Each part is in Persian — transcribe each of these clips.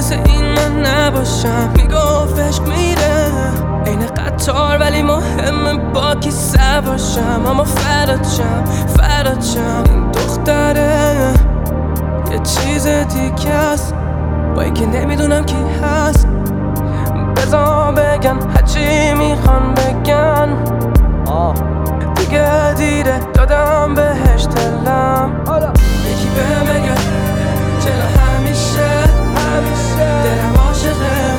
مثل این من نباشم. میگفت عشق میره این قطار ولی مهمه با کی باشم. اما فرات شم این دختره یه چیز دیگه است با اینکه نمیدونم کی هست. بذار بگن هرچی میخوان بگن دیگه دیره دادم بهش دلم. یکی به بگه چرا همیشه دلم عاشقه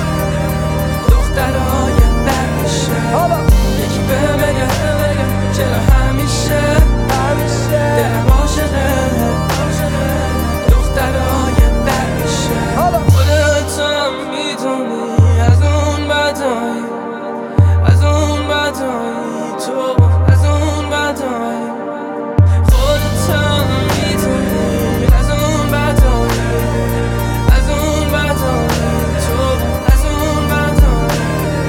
دخترهای بد میشه. یکی به بگه چرا همیشه دلم عاشقه دخترهای بد میشه. خودت هم میدونی از اون بدایی تو از اون بدایی. خودت هم میدونی از اون بدایی تو از اون بدایی.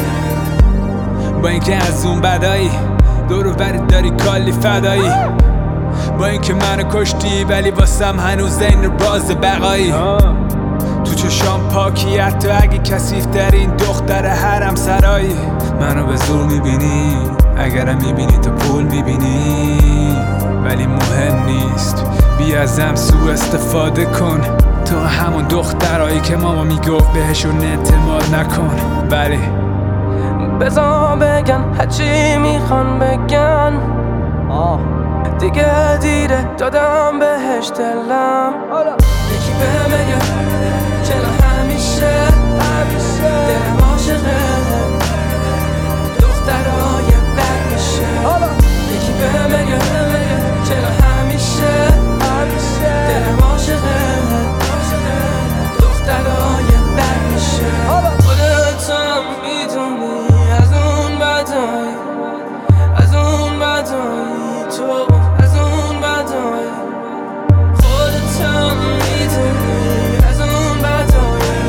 با اینکه از اون بدایی دور و برت داری کلی فدایی. با اینکه منو کشتی ولی واسم هنوز این راز بقایی. تو چشام پاکی حتی اگه کثیف در این دختر حرم سرایی. منو به زور میبینی اگرم میبینی تو پول میبینی ولی مهم نیست بیا ازم سوء استفاده کن. تو همون دخترایی که ماما میگفت بهشون اعتماد نکن. ولی بذار بگن هرچی میخوان بگن دیگه دیره دادم بهش دلم. یکی به بگه چرا همیشه دلم عاشقه دخترهای بد میشه. یکی به بگه چرا همیشه دلم عاشقه دخترهای بد میشه. خودت هم میدونی از اون بدایی تو از اون بدایی. خودت هم میدونی از اون بدایی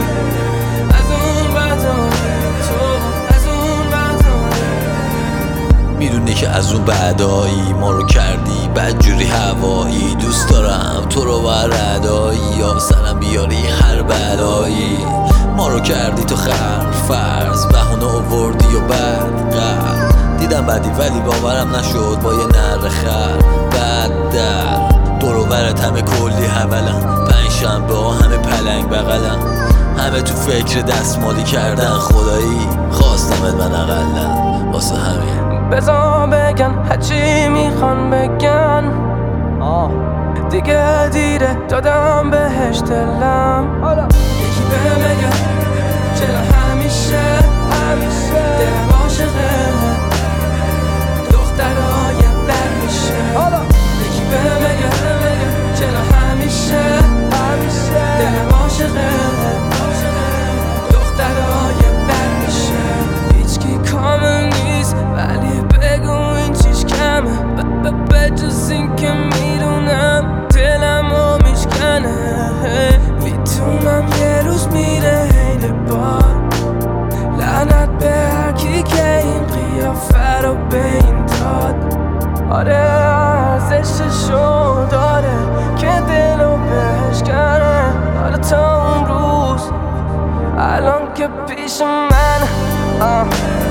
تو از اون بدایی. میدونی که از اون بعدایی ما رو کردی بدجوری هوایی. دوست دارم تو رو بردایی یا سرم بیاری هر بلایی. ما رو کردی تو فرض بهونه آوردی و بعد دیدم بدی ولی باورم نشد با یه نره بعد در دور و برت همه کلی حولن. پنجشنبه ها همه پلنگ بغلن. همه تو فکر دستمالی کردن. خدایی خواستمت من اقلن واسه همین بذار بگن هرچی میخوان بگن دیگه دیره دادم بهش دلم. یکی به بگه چرا همیشه دلم عاشقه دخترهای بد میشه. یکی به بگه چرا همیشه دلم عاشقه دخترهای بد میشه. هیچکی کامل نیست ولی بگو این چیش کمه. بجز این که میدونم دلمو میشکنه. میتونم یه روز میره حین بار لعنت به هرکی که این قیافه رو به این داد. آره ارزششو داره که دلو بشکنه. حالا تا اون روز الان که پیش من